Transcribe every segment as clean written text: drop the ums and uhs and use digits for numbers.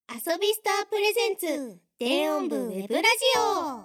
遊びスタープレゼンツ電音部ウェブラジオ。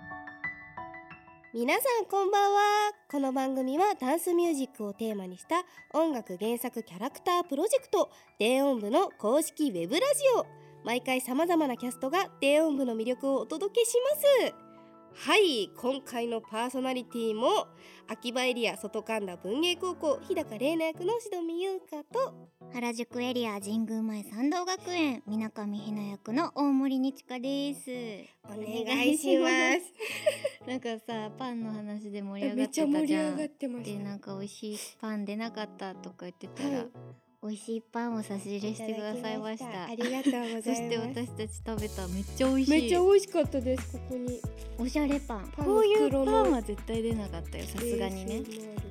皆さんこんばんは。この番組はダンスミュージックをテーマにした音楽原作キャラクタープロジェクト電音部の公式ウェブラジオ。毎回さまざまなキャストが電音部の魅力をお届けします。はい、今回のパーソナリティも秋葉エリア外神田文芸高校日高玲奈役の志戸美優香と原宿エリア神宮前参道学園水上ひな役の大森にちかです。 お願いしますなんかさ、パンの話で盛り上がってたじゃん。 めっちゃ盛り上がってました。 で、なんか美味しいパン出なかったとか言ってたら、 はい、 美味しいパンを差し入れしてくださいました。 ありがとうございます。 そして私たち食べためっちゃ美味しい。 めっちゃ美味しかったです。ここにおしゃれパン。 パンこういう袋のパンは絶対出なかったよ、さすがにね。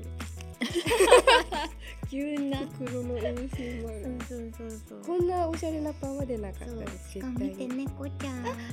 急な袋の ASMR もある。 そうこんなおしゃれなパンは出なかったです。 しかも見て猫ちゃん。 なんか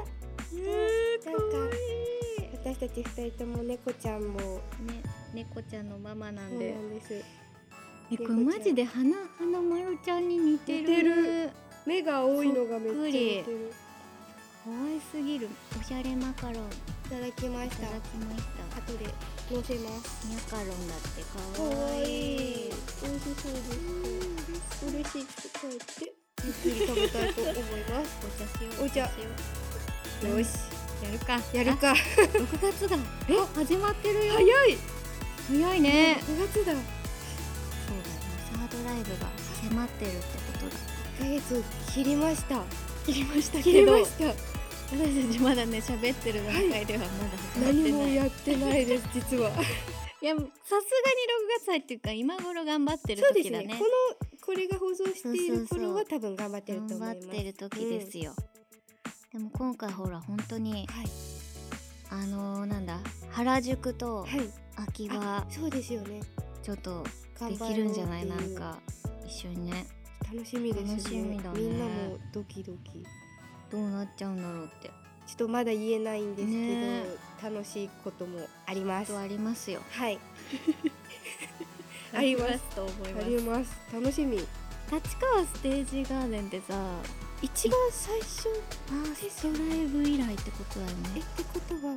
私たち2人とも猫ちゃんもね、猫ちゃんのママなそうんで。 なんです。 これマジで花丸ちゃんに似てる。 目が多いのがめっちゃ似てる。 可愛すぎる。おしゃれマカロンいいただきました。 ただきました。 後で乗せます。 マカロンだってかわ可愛いい。 い。 美味しそうです。嬉しい。ちょっと帰ってゆっくり食べたいと思います。 お茶しよう。 お茶しよう。 よし、 やるか。 やるか。 6月だ。始まってるよ。 早い。 早いね。 9月だ。 そうだよ。サードライブが迫ってるってことだ。 1ヶ月切りました。 切りました切けど、 りました。 私たちまだね喋ってる段階ではまだ始まってない。 何もやってないです実は。 いや、さすがに6月入っていうか今頃頑張ってるそうですね。 時だね。 これが放送している頃は多分頑張ってると思います。 頑張ってる時ですよ。でも今回ほら本当にはいなんだ、原宿とはい。 秋葉そうですよね。 ちょっと頑張ろうできるんじゃない？ ってないんか一緒にね。 楽しみですね。 楽しみだねみんなもドキドキ。 どうなっちゃうんだろうってちょっとまだ言えないんですけど、 ね楽しいこともあります。 とありますよ。 はい。ありますと思いあます。 ります。楽しみ。 立川ステージガーデンってさ、 一番最初ファーストライブ以来ってことだよね。 ってことはもう、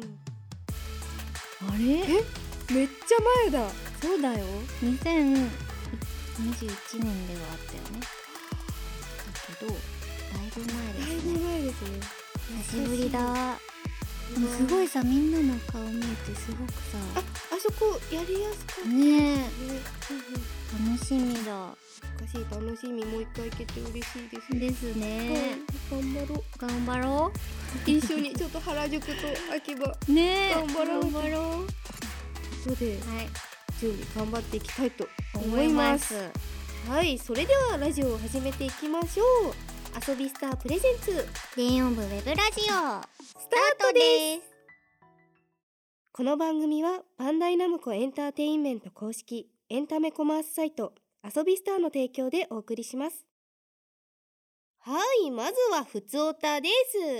あれ？ めっちゃ前だ。 そうだよ。2021年ではあったよね。だけどだいぶ前だいですね。 ぶ前ですね。 久しぶりだ。でもすごいさ、みんなの顔見えてすごくさ、 あそこやりやすかったねね。 え、楽しみだ。 おかしい、楽しみ。もう一回行けて嬉しいです。 ですね。 頑張ろう。 頑張ろ一緒にちょっと原宿と秋葉う。ねえ、 頑張ろう頑張ろう。 とではい、 準備頑張っていきたいと思思いいま。 ますす。 はい、それではラジオを始めていきましょう。遊びスタープレゼンツ電音部ウェブラジオスタートです。この番組はバンダイナムコエンターテインメント公式エンタメコマースサイト遊びスターの提供でお送りします。はい、まずはふつおたです、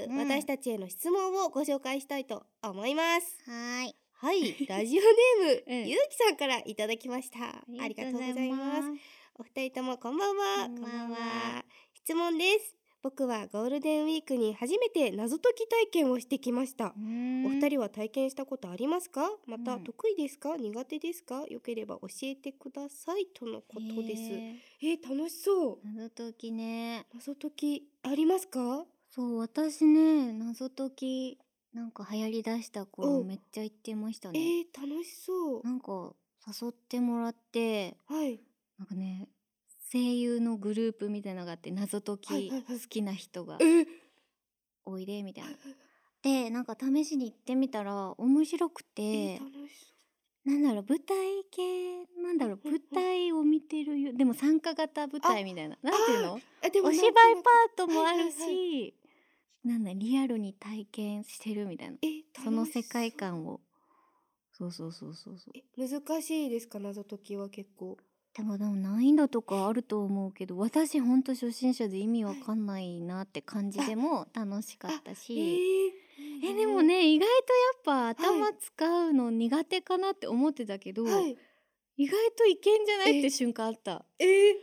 私たちへの質問をご紹介したいと思います。 はい、 はい、ラジオネーム、ゆうきさんからいただきました。ありがとうございます。お二人ともこんばんは。 こんばんは。 質問です。僕はゴールデンウィークに初めて謎解き体験をしてきました。お二人は体験したことありますか？また得意ですか？苦手ですか？よければ教えてくださいとのことです。楽しそう。 謎解きね。 謎解きありますか？ そう、私ね、謎解きなんか流行りだした頃めっちゃ行ってましたね。 楽しそう。 なんか誘ってもらって、 はい。 なんかね、声優のグループみたいなのがあって、謎解き好きな人がおいでみたいな。で、なんか試しに行ってみたら面白くて、 楽しなんだろう、舞台系、なんだろう、舞台を見てるよ。でも参加型舞台みたいな。なんていうの？ そう。でもお芝居パートもあるはいはいし、なんだ、リアルに体験してるみたいな。その世界観を。そう。 難しいですか？謎解きは結構。 でも難易度とかあると思うけど、私ほんと初心者で意味わかんないなって感じでも楽しかったし、でもね、意外とやっぱ頭使うの苦手かなって思ってたけど、意外といけんじゃないって瞬間あった。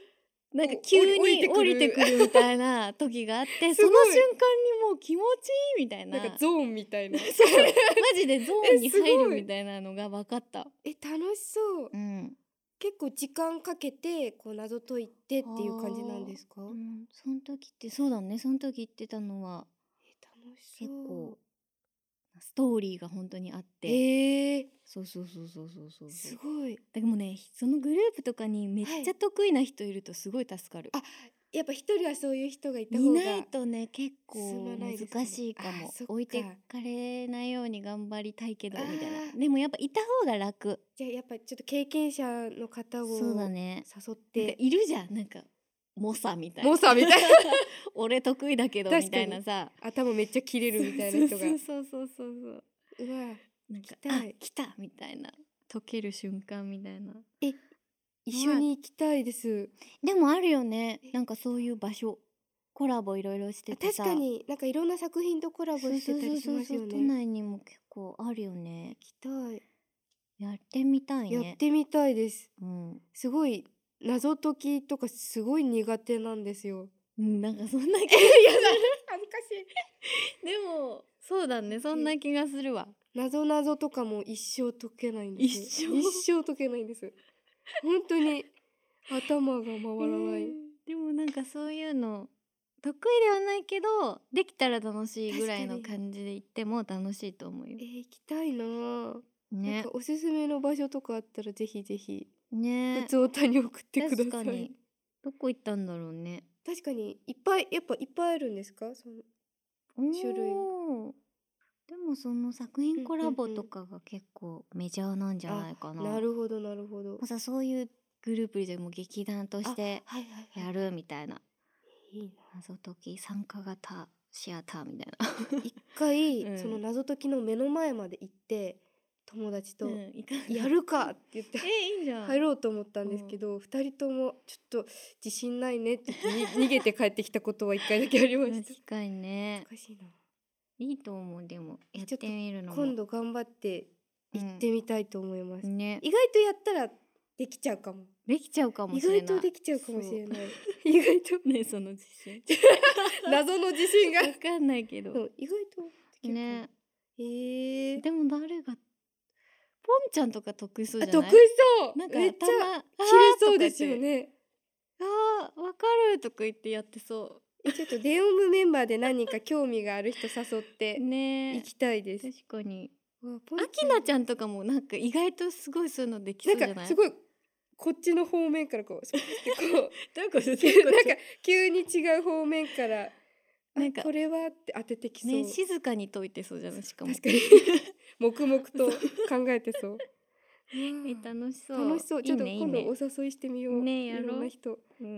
なんか急に降りてくるみたいな時があってその瞬間にもう気持ちいいみたいな、 なんかゾーンみたいなそうマジでゾーンに入るみたいなのが分かった。 楽しそう、 うん、 結構時間かけてこう謎解いてっていう感じなんですか？ うん、その時ってそうだね、その時言ってたのは楽し結そう構ストーリーが本当にあって、そうすごい。 だからもうね、そのグループとかにめっちゃ得意な人いるとすごい助かる。 あ、やっぱ一人はそういう人がいたい方がないとね結構進まないですかね。 難しいかも。 そっか置いてかれないように頑張りたいけどみたいな。 あーでもやっぱいた方が楽。 じゃあやっぱちょっと経験者の方をそうだね。 誘っなんかて、 いるじゃん、なんか猛者みたいな。 猛者みたいな俺得意だけど確かにみたいなさ。 頭めっちゃ切れるみたいな人がそう。 うわなんか行きたい来たみたいな、溶ける瞬間みたいな。 一緒に行きたいです。 でもあるよね、なんかそういう場所コラボいろいろしててさ。 確かになんかいろんな作品とコラボしてたりしますよ都ね。 内にも結構あるよね。 行きたい。 やってみたいね。 やってみたいです。 うん、 すごい謎解きとかすごい苦手なんですよ。 なんかそんな気が恥ずかしい。 でもそうだね、そんな気がするわ。 謎とかも一生解けないんです。 一生解けないんです。本当に頭が回らない。 でもなんかそういうの得意ではないけどできたら楽しいぐらいの感じで行っても楽しいと思うよ。 行きたいなぁ。なんねかおすすめの場所とかあったらぜひぜひね。 普通おたに送ってください。 確かにどこ行ったんだろうね。 確かにいっぱいあるんですか？その種類。 でもその作品コラボとかが結構メジャーなんじゃないかな。 なるほどなるほど。 さそういうグループでも劇団としてやるみたいな。 いいな。 謎解き参加型シアターみたいな。 一回、 うんその謎解きの目の前まで行って友達と行かないやるかって言っていいじゃん。 入ろうと思ったんですけど、二人ともちょっと自信ないねって言って逃げて帰ってきたことは一回だけありました。 確かにね。 難しいな。 いいと思う。でもやってみるのも今度頑張って行ってみたいと思います。 ね。 意外とやったらできちゃうかも。 できちゃうかもしれない。 意外とできちゃうかもしれない。意外とね、その自信。 謎の自信がわかんないけど。 意外とできるかも。 ね。 でも誰がポンちゃんとか得意そうじゃない？ 得意そう。 なんかめっちゃ頭切れそうですよね。 わかるとか言ってやってそう。 ちょっと電音部メンバーで何人か興味がある人誘って行きたいです。 確かに。 あきなちゃんとかもなんか意外とすごいそういうのできそうじゃない？ なんかすごいこっちの方面からこうどういうこと？なんか急に違う方面からなんかこれはって当ててきそう。 ね、静かに解いてそうじゃない？しかも確かに黙々と考えてそう。 楽しそう。 楽しそう。ちょっと今度お誘いしてみよう。 ね、やろう。 いろんな人。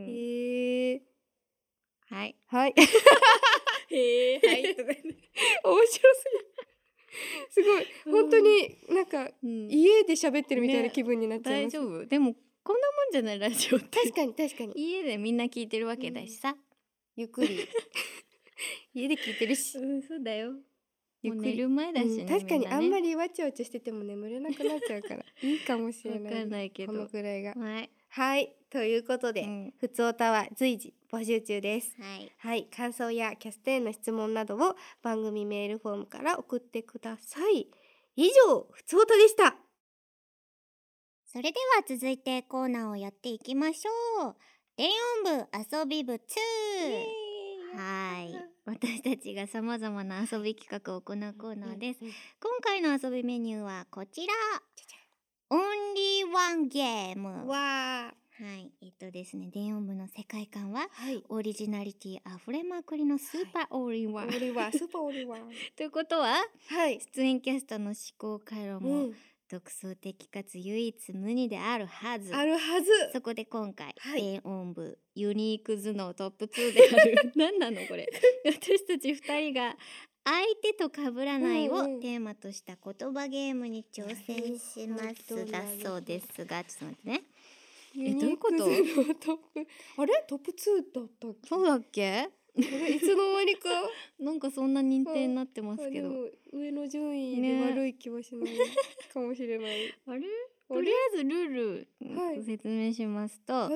はいはい。 はい。面白すぎる。すごい本当になんか家で喋ってるみたいな気分になっちゃいます。 大丈夫？でもこんなもんじゃないラジオって。 確かに家でみんな聞いてるわけだしさ。 ゆっくり家で聞いてるし。 そうだよ。 もう寝る前だしね。 確かにあんまりわちゃわちゃしてても眠れなくなっちゃうからいいかもしれない。 わかんないけどこのくらいが。 はい。 ということで、ふつおたは随時募集中です。 はい。 感想やキャストへの質問などを番組メールフォームから送ってください。以上、ふつおたでした。 それでは続いてコーナーをやっていきましょう。電音部遊び部2。はい。私たちがさまざまな遊び企画を行うコーナーです。今回の遊びメニューはこちら。オンリーワンゲーム。はい。ですね、電音部の世界観は、オリジナリティあふれまくりのスーパーオーリーワン。 スーパーオーリーワン。 ということは、出演キャストの思考回路も、独創的かつ唯一無二であるはず。そこで今回、電音部ユニーク頭脳トップ2である何なのこれ私たち2人が相手と被らないをテーマとした言葉ゲームに挑戦しますだそうですが、ちょっと待ってね。どういうこと？ あれトップ2だったっけ？ そうだっけ？ いつの間にかなんかそんな認定になってますけど、 上の順位で悪い気はしないかもしれない。 あれ？とりあえずルール説明しますと、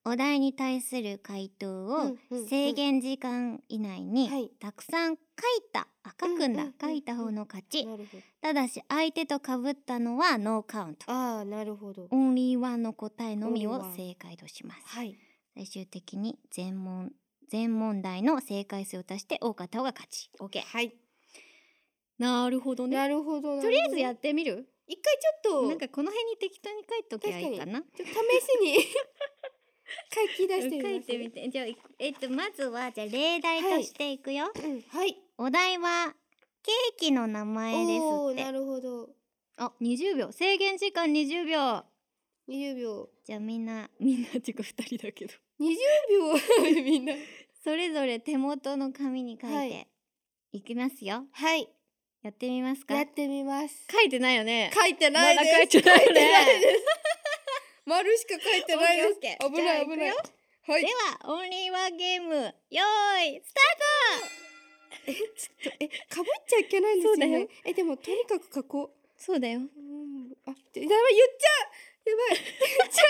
お題に対する回答を制限時間以内にたくさん書くんだ、書いた方の勝ち。 なるほど。 ただし相手と被ったのはノーカウント。 ああ、なるほど。 オンリーワンの答えのみを正解とします。 はい。 最終的に全問題の正解数を足して多かった方が勝ち。 OK。 はい。 なるほどね。 なるほど。 とりあえずやってみる。 一回ちょっとなんかこの辺に適当に書いときゃいいかな。 ちょっと試しに書き出してみます。 書いてみて。じゃあまずはじゃあ例題としていくよ。 はい。 お題はケーキの名前ですって。 なるほど。 あ、20秒。制限時間20秒。 20秒。 じゃあみんなっていうか2人だけど。 20秒みんな。 それぞれ手元の紙に書いていきますよ。 はい。 やってみますか。 やってみます。 書いてないよね。 書いてないです。 まだ書いてないよね。 丸しか書いてないです。危ない危ない。はい。 ではオンリーワンゲームよーいスタート。 ちょっとかぶっちゃいけないんですよね。 そうだよ。 でもとにかく書こう。 そうだよ。 あ、やばい、言っちゃう。やばい、言っちゃ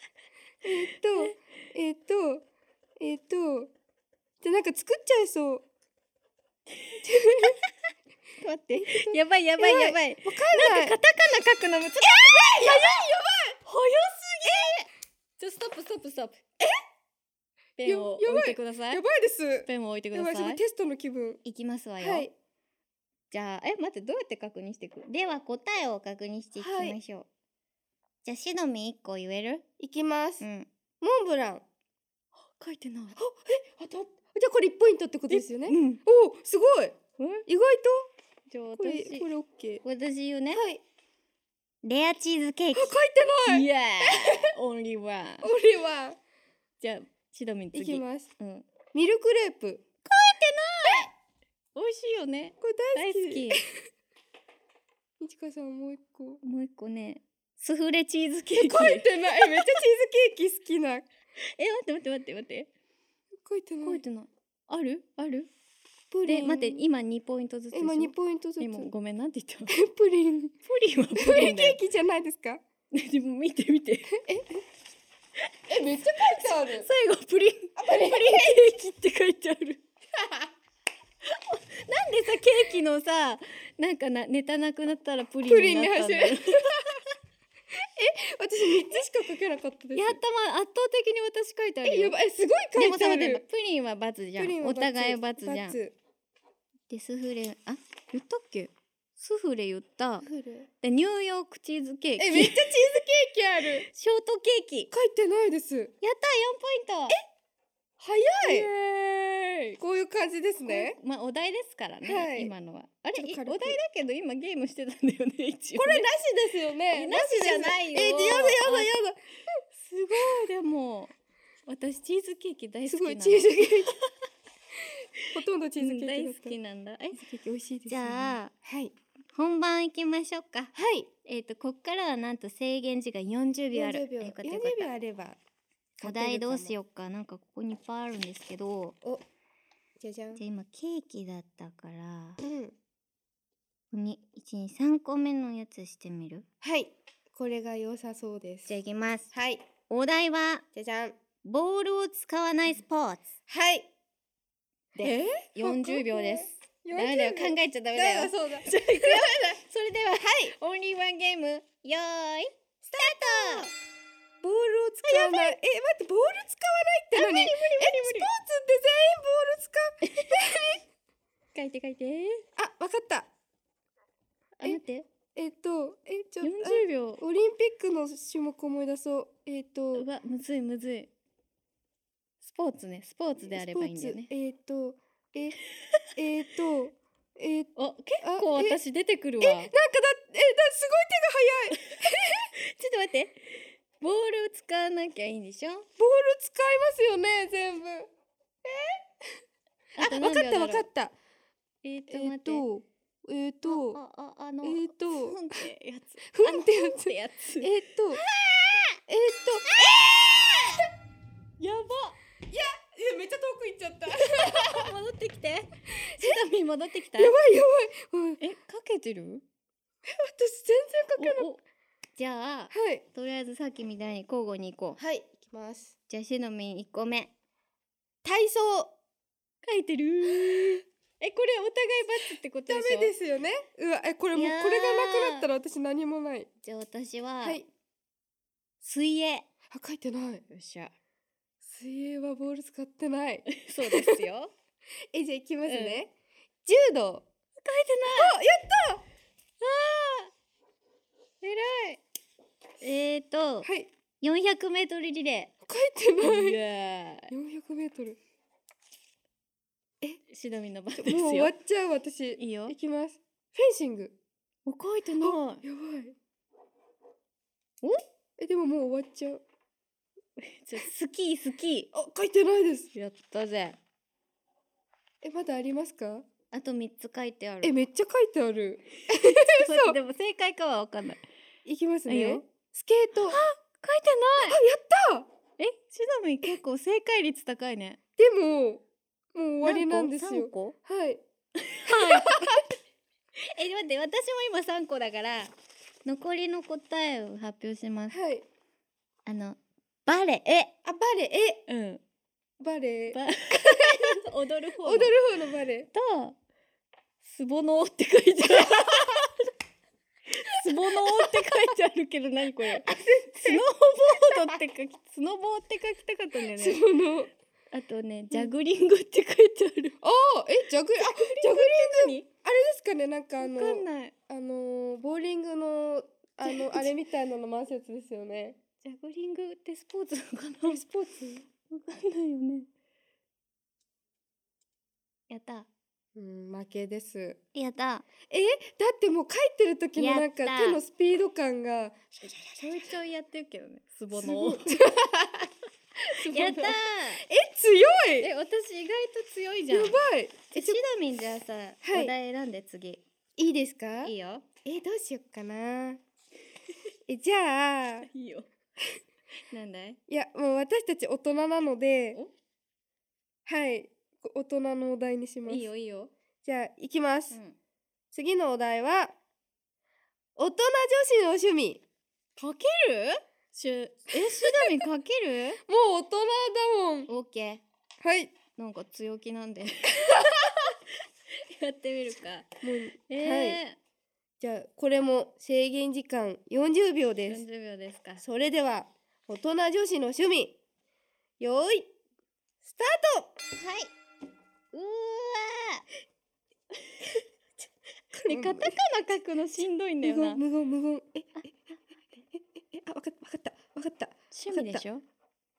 う。じゃなんか作っちゃいそう。 待って。やばい。わかんない。なんかカタカナ書くの難しい。やばい。早すぎ。ストップ。ペンを置いてください。 やばいです。 ペンを置いてください。 やばい、テストの気分。 いきますわよ。 はい。 じゃあ待ってどうやって確認していく？では答えを確認していきましょう。じゃあしのみ1個言える？ いきます。モンブラン。 書いてない。 じゃあこれ1ポイントってことですよね。お、すごい。意外と。 じゃあこれオッケー。 私言うね。 はい。 レアチーズケーキ。 書いてない。 イエーイ。オンリーワン。じゃあしのみ次。 いきます。ミルクレープ。書いてない。 美味しいよね。 これ大好き。みちかさんもう一個ね。スフレチーズケーキ。 書いてない。めっちゃチーズケーキ好きな。 待って。 書いてない。 ある？ プリン。 待って今2ポイントずつでしょ。 今2ポイントずつ。 今ごめんなんて言ったの？ プリンはプリンだよ。 ケーキじゃないですか？ でも見て。 めっちゃ書いてある。 最後プリンケーキって書いてある。なんでさケーキのさなんかネタなくなったらプリンになったんだよ。 私3つしか書けなかったです。 圧倒的に私書いてあるよ。 やばい、すごい書いてある。 でもさプリンは×じゃん。お互い×じゃん。でスフレ言ったっけ？スフレ言った。でニューヨークチーズケーキ。 めっちゃチーズケーキある。 ショートケーキ。 書いてないです。やった 4ポイント。 早い。こういう感じですね。 お題ですからね。今のはお題だけど今ゲームしてたんだよね一応。 これなしですよね。 なしじゃないよ。やだ。すごい。でも私チーズケーキ大好き。 すごいチーズケーキ。ほとんどチーズケーキ大好きなんだ。 チーズケーキ美味しいです。 じゃあ本番行きましょうか。 はい。 こっからはなんと制限時間40秒ある。 40秒あれば。 お題どうしようか。なんかここにいっぱいあるんですけど。 じゃじゃん。 じゃあ今ケーキだったから。3個目のやつしてみる？ はい。これが良さそうです。 じゃあいきます。 はい。 お題はじゃじゃん。 ボールを使わないスポーツ。 はい。 40秒です。ダメだよ、考えちゃダメだよ。 そうだ。 それではオンリーワンゲームよーいスタート。 ボールを使わない。待って、ボール使わないって何？ 無理。 スポーツって全員ボール使う。 書いて。 わかった。 待って。 40秒。オリンピックの種目思い出そう。 うわ、むずい。スポーツね。スポーツであればいいんだよね。結構私出てくるわ。なんかすごい手が早い。ちょっと待って。ボール使わなきゃいいんでしょ？ボール使いますよね、全部。わかった。 待って。 ふんってやつ。 やば。 めっちゃ遠く行っちゃった。 戻ってきて。シダミ戻ってきた。 やばい。 かけてる？ 私全然かけない。 じゃあ、とりあえずさっきみたいに交互に行こう。 はい、行きます。 じゃあしのみん1個目体操。 書いてるー。これお互いバツってことダでしょ。 メですよね。うわ、これもういやーこれがなくなったら私何もない。 じゃあ私は、 はい。 水泳。 あ、書いてない。 よっしゃ。 水泳はボール使ってない。 そうですよ。 じゃあいきますね。柔道。 えらい。 はい。 400メートルリレ書いてー。 ない。 や 400メートル。 しのみんの番ですよ。 もう終わっちゃう私。 いいよ。 いきます。フェンシング。 書いてない。 やばい。でももう終わっちゃう。 スキー。 書いてないです。 やったぜ。 まだありますか？ あと3つ書いてある。 めっちゃ書いてある。 そうでも正解かは分かんない。 いきますねいいよ。 スケート。 書いてない。 やった。 しのみ結構正解率高いね。 でももう終わりなんですよ。 3個？ はい。 待って、私も今3個だから残りの答えを発表します。 はい。 バレエ。 バレエ。 うん。 バレエ。 踊る方の。 踊る方のバレエ。 とスボノーって書いてある。スボノーって書いてあるけど何これ。スノーボードってスノボーって書きたかったんだよそね。 のあとね、ジャグリングって書いてある。 ジャグリングあれですかね、なんかわかんない。 ボーリングのあれみたいなの回すやつですよね。 ジャグリングってスポーツなのかな。 スポーツ？ わかんないよね。やった。 負けです。 やった。 だってもう書いてる時のなんかやった手のスピード感がちょいちょいやってるけどね。スボノー。やったー。 強い。 私意外と強いじゃん。 やばい。 シドミンじゃあさ、 はいお題選んで次。 いいですか？ いいよ。 どうしよっかな。じゃあいいよ。なんだい？ いやもう私たち大人なので、はい、大人のお題にします。 いいよいいよ。 じゃあいきます。 うん、 次のお題は大人女子の趣味。 かける？シドミンかける？ もう大人だもん。 オッケはい。 なんか強気なんでやってみるか。 もうはい。 じゃあこれも制限時間40秒です。 40秒ですか。 それでは大人女子の趣味、よーいスタート。 はい。うわカタカナ書くのしんどいんだよな。 無言。わかった。 趣味でしょ？ 無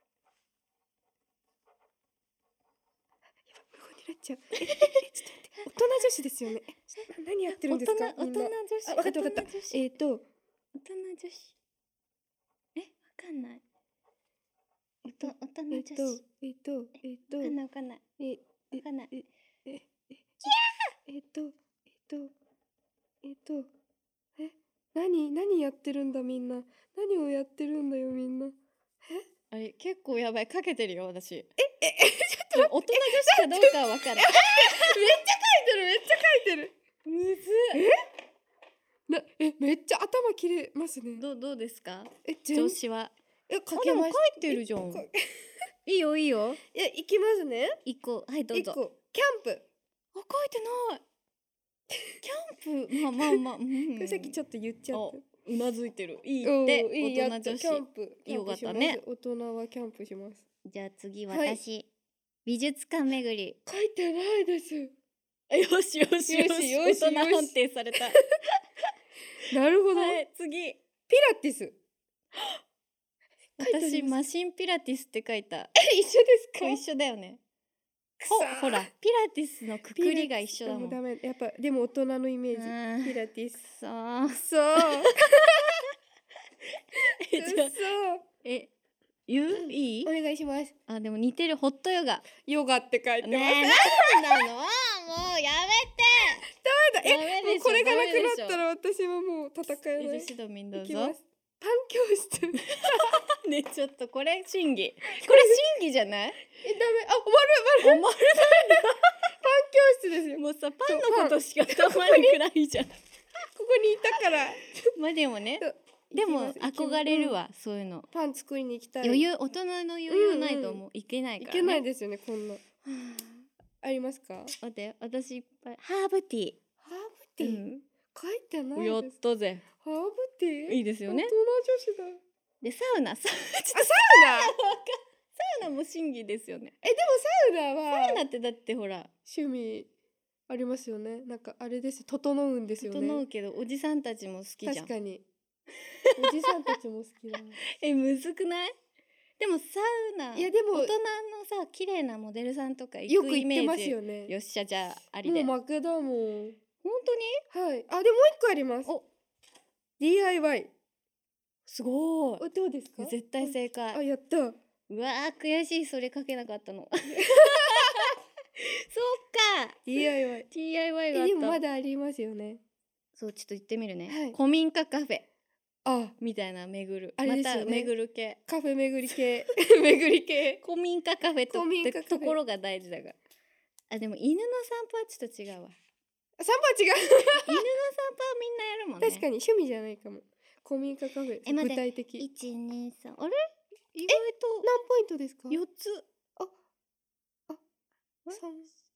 言になっちゃう。ちょっと待って、大人女子ですよね。何やってるんですか？ 大人女子。 わかった。 大人女子。 わかんない。大人女子。わかんない。 何やってるんだみんな。何をやってるんだよみんな。 あれ結構やばい、かけてるよ私。ちょっと大人女子かどうかはわかる。めっちゃ書いてる。 むずっ。めっちゃ頭切れますね。 どうですか？ 女女子は。 書けました。 書いてるじゃん。いいよ。 行きますね。 1個、はいどうぞ。 キャンプ。 書いてない。キャンプ、まあ、 さっきちょっと言っちゃった。 うなずいてる。いいって大人女子。 キャンプよかったね。 大人はキャンプします。 じゃあ次私、美術館巡り。 書いてないです。 よし。大人判定された。 なるほど。 次。 ピラティス。 私マシンピラティスって書いた。 一緒ですか？ 一緒だよね。ほらピラティスのくくりが一緒だもん。 ダメ。やっぱでも大人のイメージ。ピラティス。そう言う？いい？ お願いします。 でも似てる。ホットヨガ。 ヨガって書いてます。 なんなの？もうやめて。 ダメだ。もうこれがなくなったら私はもう戦えない。 シドミンどうぞ。 パン教室。 ねちょっとこれ審議。これ審議じゃない？ ダメ。終わる。パン教室ですよ。 もうさパンのことしか頭にくないじゃん。 ここにいたから。 まあでもね。でも憧憧れるわ、そういうの。 パン作りに行きたい。 余裕、大人の余裕ないともういけないからね。 いけないですよね、こんな。ありますか？ 待って、私いっぱいハーブティー。 ハーブティー、書いてないやっです。 たぜ。 ハーブティーいいですよね。 大人女子だ。 でサウナサウナサウナも審議ですよね。 でもサウナはサウナってだってほら趣味ありますよね。なんかあれです、整うんですよね。 整うけどおじさんたちも好きじゃん。 確かにおじさんたちも好きだ。 むずくない？でもサウナ、 いやでも大人のさ綺麗なモデルさんとかよく行くイメージ。 行ってますよね。 よっしゃ、じゃあありもうで。 負けだもん。 本当に？ はい。あ、でももう一個あります。 お、 DIY。 すごい。 どうですか？ 絶対正解。 あ、やった。 うわー悔しい、それ書けなかったの。そっか。 DIY。 があった。 でもまだありますよね。 そう、ちょっと言ってみるね、 はい古民家カフェあ、 みたいな巡る、 あれですよねまた巡る系、 カフェ巡り系巡り系。 古民家カフェと古民家カフェところが大事だから。あ、でも犬の散歩はちょっと違うわ。 散歩は違う。 犬の散歩はみんなやるもんね。 確かに趣味じゃないかも。古民家カフェ。 待って具体的。 123、あれ意外何ポイントですか？ と4つ。 三。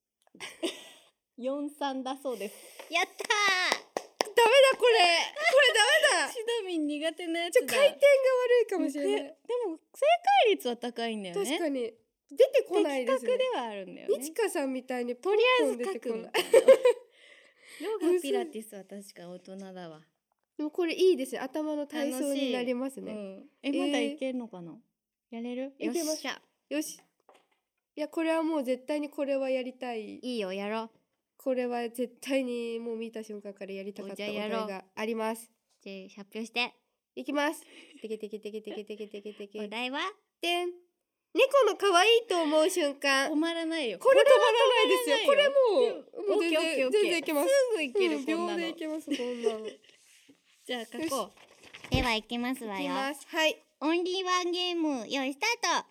43だそうです。やったダメだこれダメだ。 ー。シドミン苦手なやつだ。 回転が悪いかもしれない。 でも正解率は高いんだよね。 確かに出てこないですね。 的確ではあるんだよね。 みちかさんみたいにとりあえずポンポン出てこない。 書くみたいな。ヨガピラティスは確か大人だわ。 でもこれいいですね。頭の体操になりますね。 まだいけるのかな？やれる？ いけますよっしゃ。 よし。いやこれはもう絶対にこれはやりたい。 いいよ、やろう。 これは絶対にもう見た瞬間からやりたかったお題があります。 じゃあ発表して。 いきます。てけてけてけてけてけてけてけ。 お題は？ でん。猫の可愛いと思う瞬間。 止まらないよ。 これ止まらないですよ。これもうオッケーオッケーオッケー。 全然いけます。 すぐいける、こん秒なの。 でいけますこんなの。 じゃあ書こう。ではいきますわよ。 いきます。はい。 オンリーワンゲーム、よいスタート。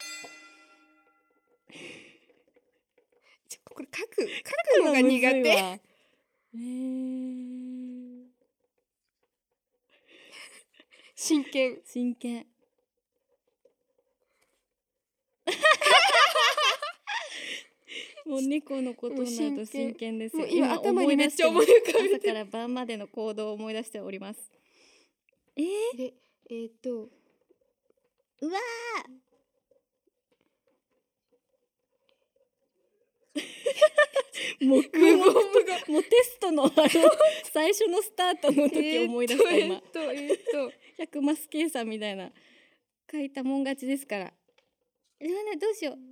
これ書くのが苦手。真剣。 もう猫のことになると真剣ですよ。 今頭にめっちゃ思い浮かべてる。 朝から晩までの行動を思い出しております。うわーもうテストの最初のスタートの時思い出した今。100マス計算みたいな書いたもん勝ちですから。どうしよう。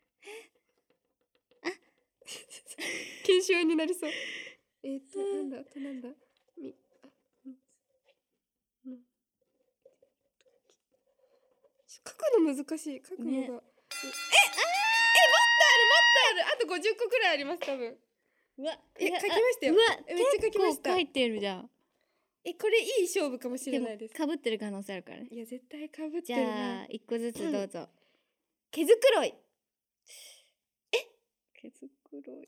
研修になりそう。なんだ書くの難しい。書くのが、もっとある。あと50個くらいあります多分。 うわ、 書きましたよ。 うわ、 めっちゃ書きました。 結構書いてるじゃん。 これいい勝負かもしれないです。 かぶってる可能性あるからね。 いや絶対かぶってじるな。 ゃあ1個ずつどうぞ。 毛づくろい。 毛づくろい。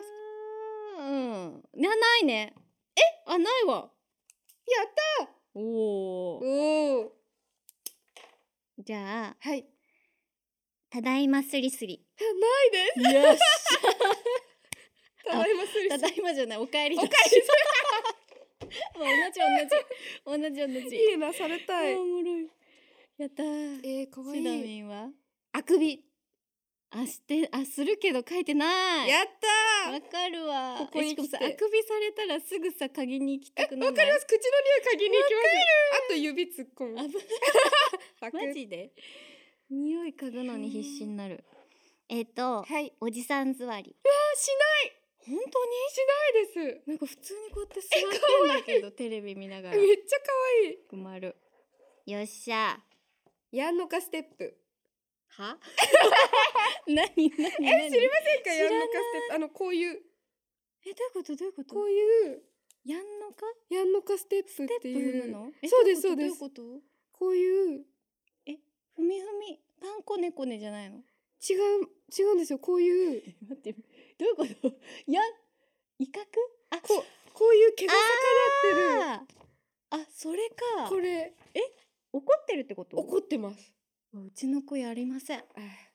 ないね。ないわ。 やったー。おお。 じゃあ、 はい。 ただいまスリスリ。 ないです。 よっしゃ。 ただいまスリスリ。 ただいまじゃない、おかえり。 おかえ同じ。 いいな、されたい。 おもろい。やったー。 かわいい。 シドミンはあくび。 するけど書いてない。 やったー。 わかるわ。 ここに来てしかもさ、あくびされたらすぐさ嗅ぎに行きたくなる。 わかります。口の匂い嗅ぎに行きます。あと指突っ込む。 マジで匂い嗅ぐのに必死になる。 はい。 おじさん座り。 わー、しない。 本当にしないです。 なんか普通にこうやって座ってんだけどテレビ見ながら。 めっちゃ可愛い。 くまる。よっしゃ。 やんのかステップ。 は？何？ 知りませんか？やんのかステップ。こういう。 どういうこと？ こういうやんのか？ やんのかステップっていうの？ そうですそうです。 どういうこと？ こういうふみパンコネコネじゃないの？ 違うんですよ。こういう待って、どういうこと？威嚇？こういう毛が逆立ってる。 それか。 これ怒ってってるってこと？ 怒ってます。 うちの子やりません。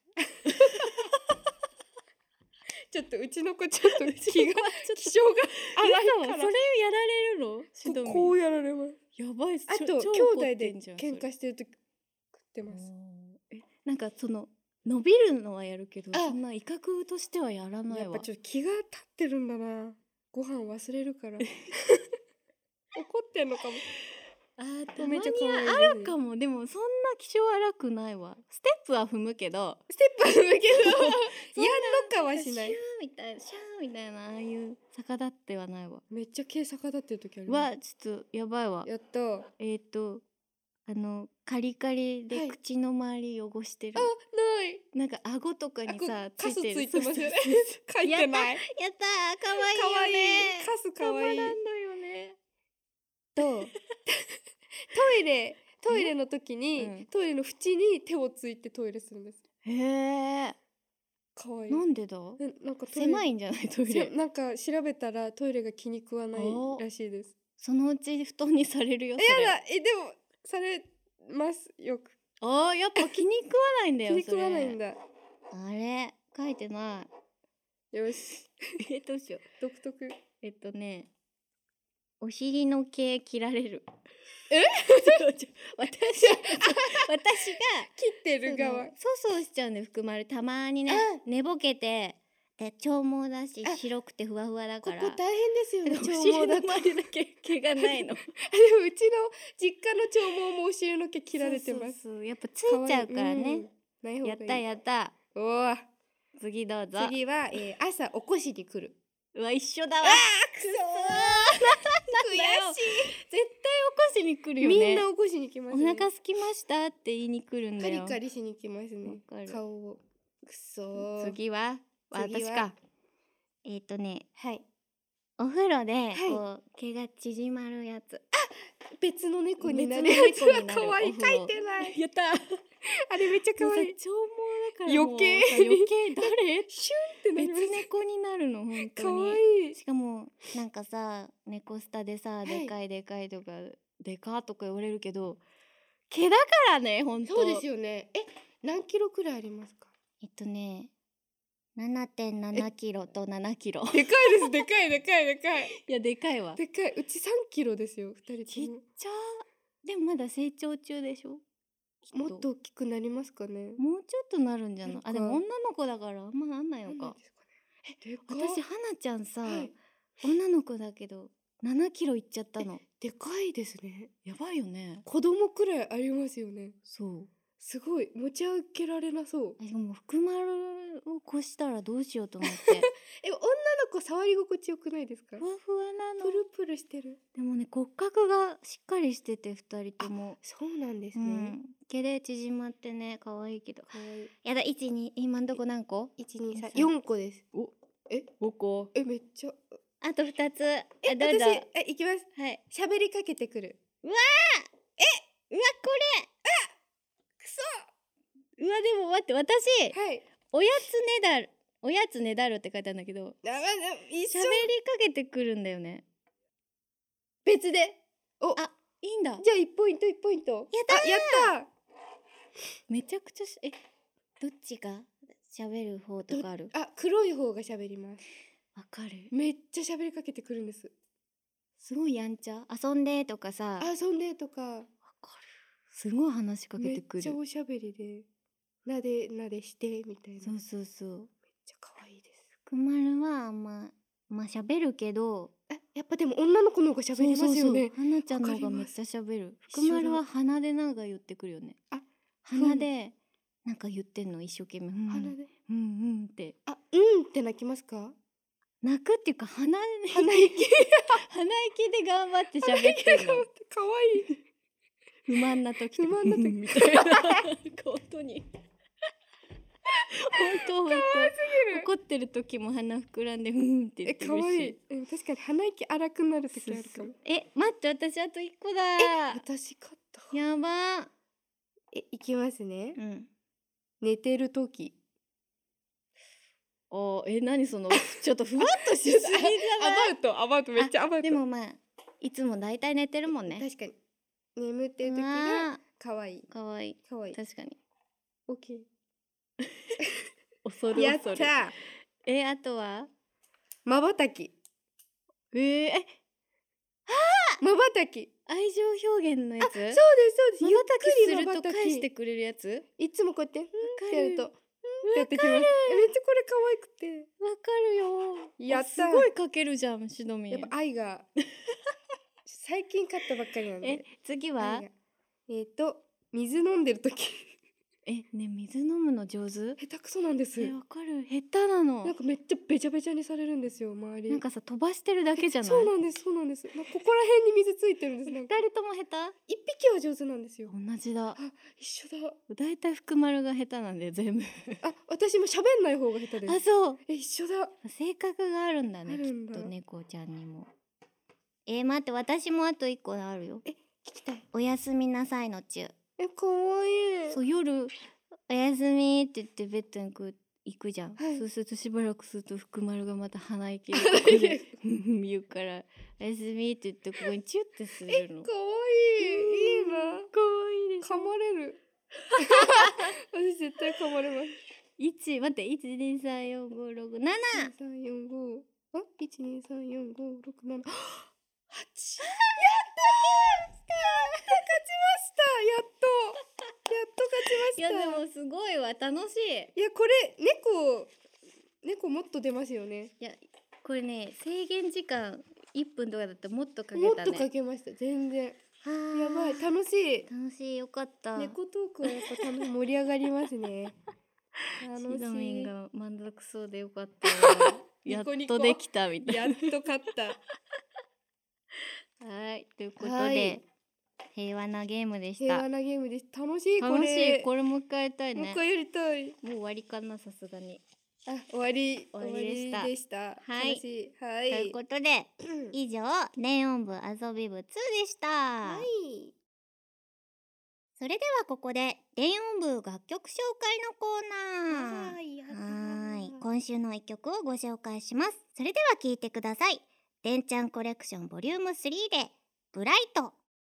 ちょっとうちの子ちょっと気性が荒いから。 それをやられるの？シドミンこうやられます。 やばいっす。 あと超兄弟で怒ってんじゃん喧嘩してる時食ってます。 なんかその伸びるのはやるけど、そんな威嚇としてはやらないわ。 やっぱちょっと気が立ってるんだな。ご飯忘れるから。怒ってんのかも。 たまにあるかも。でもそんな気性荒くないわ。ステップは踏むけどやんのかはしない。 シャーみたいな、シャーみたいな、ああいう逆立ってはないわ。 めっちゃ毛逆立ってる時あります。 ちょっとやばいわ。 やった。 カリカリで口の周り汚してる。 ない。 なんか顎とかにさカスついてますよね。 書いてない。やったー、可愛いよね。 カス可愛い。 たまらんのよね。 トイレの時に、トイレの縁に手をついてトイレするんです。 へえ。 可愛い。 なんでだ？ なんか狭いんじゃない？トイレ。 なんか調べたらトイレが気に食わないらしいです。 そのうち布団にされるよ。 やだ。でもされますよく。 やっぱ気に食わないんだよ。 気に食わないんだ。 あれ書いてない。 よし。 どうしよう。 独特。 お尻の毛切られる。私が切ってる側。 そうしちゃうんで、福丸たまにね、寝ぼけて長毛だし白くてふわふわだから。 ここ大変ですよね。 長毛だとお尻の周りだけ毛がないの。でもうちの実家の長毛もお尻の毛切られてます。 やっぱついちゃうからね。やった。 おお。 次どうぞ。 次は朝起こしに来る。 うわ、一緒だわ。 くそー。悔しい。 絶対起こしに来るよね。 みんな起こしに来ますね。 お腹空きましたって言いに来るんだよ。 カリカリしに来ますね。顔を。くそー。 次は私か。 はい。 お風呂でこう毛が縮まるやつ。 別の猫になるやつは可愛い。書いてない。やった。あれめっちゃ可愛い。 長毛だから余計誰？ シュンってなります。 別猫になるの本当に。 可愛い。 しかもなんかさ、猫スタでさ、でかいとかでかとか言われるけど、毛だからね、本当。 そうですよね。何キロくらいありますか ？7.7 キロと7キロ。 でかいです。でかい。 いや、でかいわ。 でかい。うち3キロですよ、2人とも。 ちっちゃ。でもまだ成長中でしょ。 もっと大きくなりますかね。 もうちょっとなるんじゃない？でも女の子だからあんまなんないのか。私花ちゃんさ、女の子だけど7キロいっちゃったの。 でかいですね。 やばいよね。 子供くらいありますよね。 そう。 すごい持ち上げられなそう。 でも福丸を越したらどうしようと思って。 女の子触り心地よくないですか？ ふわふわなの。 プルプルしてる。 でもね、骨格がしっかりしてて2人とも。 そうなんですね。 毛で縮まってね、可愛いけど。 可愛い。 やだ、1、2、今んとこ何個 ？1、2、3、4個です。 5個。 めっちゃ。 あと2つ。どうぞ。 いきます。はい。喋りかけてくる。 うわこれ。 くそ。 でも待って、私。 はい。 おやつねだるって書いてあるんだけど。 一緒。喋りかけてくるんだよね。 別で。 いいんだ。 じゃあ1ポイント。やった。 めちゃくちゃどっちが喋る方とかある？ 黒い方が喋ります。 わかる。 めっちゃ喋りかけてくるんです。 すごいやんちゃ。遊んでとかさ。 遊んでとか。わかる。 すごい話しかけてくる。 めっちゃおしゃべりで。なでしてみたいな。 そう。めっちゃ可愛いです。 福丸は喋るけど。 やっぱでも女の子の方が喋りますよね。 花ちゃんの方がめっちゃ喋る。福丸は鼻でなんか言ってくるよね。鼻でなんか言ってんの一生懸命。鼻で。って。 って泣きますか？ 泣くっていうか鼻息で頑張って喋ってるの。 可愛い。 不満な時みたいな。本当に。本当怒ってる時も鼻膨らんでって言ってるし。 可愛い。確かに鼻息荒くなる時あるかも。 待って、私あと1個だ。 私勝った。 やば。 いきますね。寝てる時。 何そのちょっとふわっとしすぎじゃない？ アバウトめっちゃアバウト。 でもいつもだいたい寝てるもんね。 確かに。眠ってる時がかわいいかわいい。 かわいい。 確かに。 オッケー。 恐るやっ恐る。 た。 あとはまばたき。まばたき。 愛情表現のやつ。 そうですそうです。 まゆっばたきすくりまばたると返してき。 くれるやつ。 いつもこうやってってやるとわやってきます。めっちゃこれ可愛くて。 かるよ。 やったすごいかけるじゃん、シドミン。 やっぱ愛が最近買ったばっかりなんで。 次は愛が水飲んでる時ね、水飲むの上手？ 下手くそなんです。 わかる。下手なの。 なんかめっちゃべちゃべちゃにされるんですよ周り。 なんかさ、飛ばしてるだけじゃない？ そうなんですそうなんです。なんかここら辺に水ついてるんです。なんか二人とも下一匹は上手なんですよ。 手？同じだ。 一緒だ。 だいたい福丸が下手なんで全部。 私も喋んない方が下手です。 そう。 一緒だ。 性格があるんだね、 あるんだきっと猫ちゃんにも。待って、私もあと一個あるよ。 聞きたい。 おやすみなさいのチュー。 かわいい。 そう、夜おやすみって言ってベッドに行くじゃん、 はいそうするとしばらくすると福丸がまた鼻息でここで言うからおやすみって言ってここにチュッてするの。 かわいい。いいな。 かわいいでしょ。 噛まれる。私絶対噛まれます。 待って、1234567。 345。1234567。8。やった勝ちました。やっと勝ちました。 いやでもすごいわ、楽しい。 いやこれ猫もっと出ますよね。 いやこれね、制限時間1分とかだったらもっとかけたね。 もっとかけました。全然。やばい、楽しい。 楽しい、よかった。 猫トークはやっぱ盛り上がりますね。楽しい。 シドミンが満足そうでよかったやっとできたみたいな。 やっと勝った。 はい、ということで、平和なゲームでした。 平和なゲームです。楽しい。 楽しい。これもう一回やりたいね。 もう一回やりたい。 もう終わりかな、さすがに。 終わりでした。 はい。 楽しい。はい。 ということで、以上電音部遊び部2でした。 はい。 それではここで電音部楽曲紹介のコーナー。はい。今週の一曲をご紹介します。それでは聴いてください。でんちゃんコレクションボリューム3でブライト。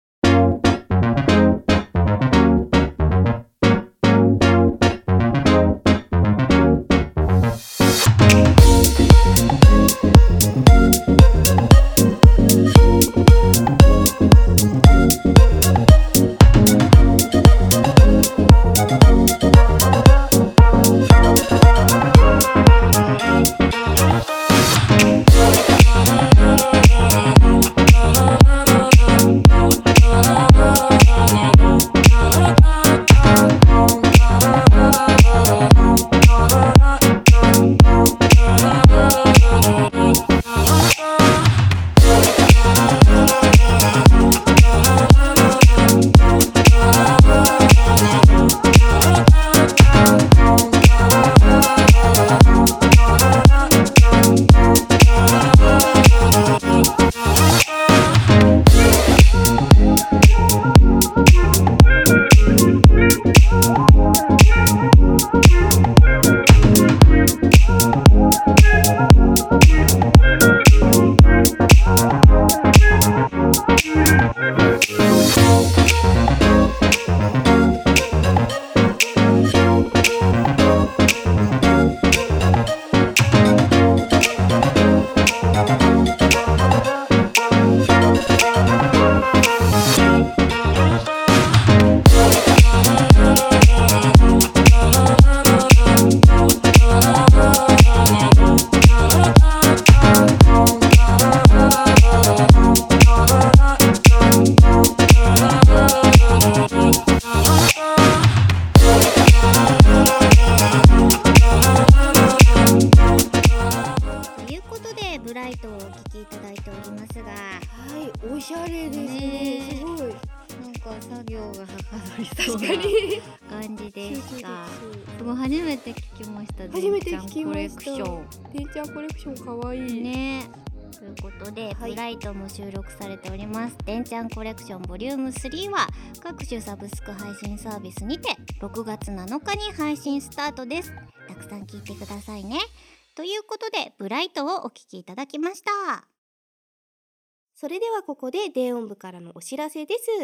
感じでした。すごい初めて聞きました。 初めて聞きました。 でんちゃんコレクション。 でんちゃんコレクションかわいいね。ということで、ブライトも収録されております。でんちゃんコレクションボリューム3は各種サブスク配信サービスにて6月7日に配信スタートです。たくさん聞いてくださいね。ということで、ブライトをお聞きいただきました。 それではここで電音部からのお知らせです。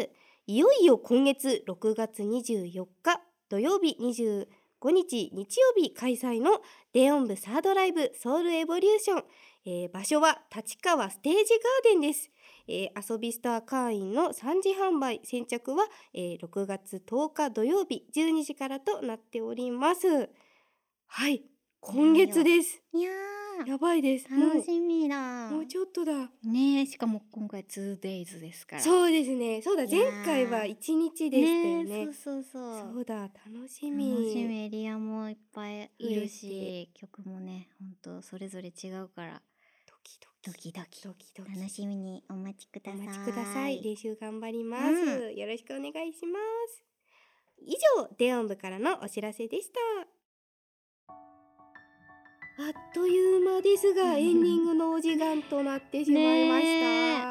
いよいよ今月6月24日土曜日25日日曜日開催の電音部サードライブソウルエボリューション、場所は立川ステージガーデンです。遊びスター会員の3次販売先着は、6月10日土曜日12時からとなっております。はい、今月です。 いややばいです。 楽しみだ。 もうちょっとだね。しかも今回 2days ですから。 そうですね。そうだ、 いやー前回は1日でしたよね。 そうそうだ、楽しみ。 楽しみ。エリアもいっぱいいる増し、曲もねほんとそれぞれ違うからドキドキドキドキドキ楽しみにお待ちください。 お待ちください。練習頑張ります、よろしくお願いします。以上、電音部からのお知らせでした。あっという間ですがエンディングのお時間となってしまいました。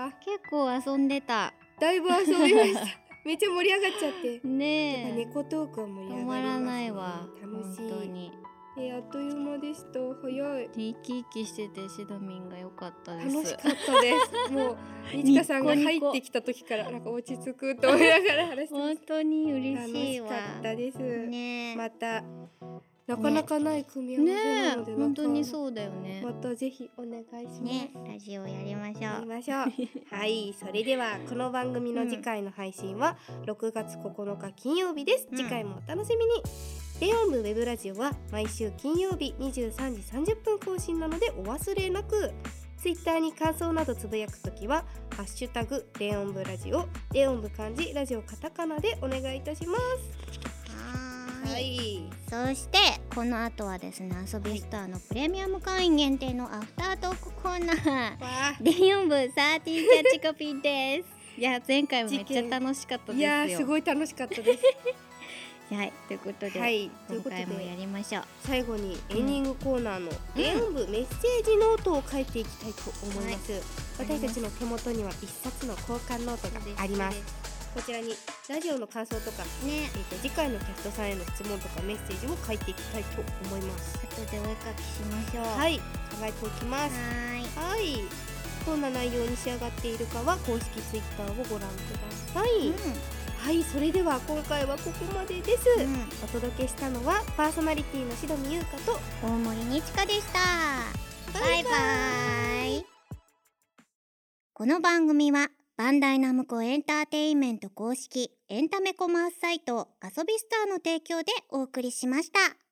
結構遊んでた。 だいぶ遊びましためっちゃ盛り上がっちゃってやっぱねえ猫トークは盛り上がりますね。 止まらないわ。 楽しい。 本当にあっという間でした。早い。 生き生きしててシドミンが良かったです。 楽しかったですもうにちかさんが入ってきた時からなんか落ち着くと思いながら話してま本し当に嬉た。楽しいわ。 しかったです、 ねまたなかなかない組み合わせなので、 本当にそうだよね。 またぜひお願いしますね、ラジオやりましょう。 やりましょうはい、それではこの番組の次回の配信は6月9日金曜日です、次回もお楽しみに。電音部ウェブラジオは毎週金曜日23時30分更新なのでお忘れなく。ツイッターに感想などつぶやくときはハッシュタグ電音部ラジオ、電音部漢字ラジオカタカナでお願いいたします。はい、 そしてこの後はですね、遊びスターのプレミアム会員限定のアフタートークコーナー電音部13キャッチコピーです。いや前回もめっちゃ楽しかったですよ。 いやすごい楽しかったですはい、ということで、 はい、 今回もやりましょう。 最後にエンディングコーナーの電音部メッセージノートを書いていきたいと思います、私たちの手元には一冊の交換ノートがあります。こちらにラジオの感想とか、次回のキャストさんへの質問とかメッセージを書いていきたいと思います。 後でお絵かきしましょう。 はい、考えておきます。はい、どんな内容に仕上がっているかは公式ツイッターをご覧ください、はい、それでは今回はここまでです、お届けしたのはパーソナリティのしどみゆうかと大森にちかでした。バイバイ。この番組はバンダイナムコエンターテインメント公式エンタメコマースサイト遊びスターの提供でお送りしました。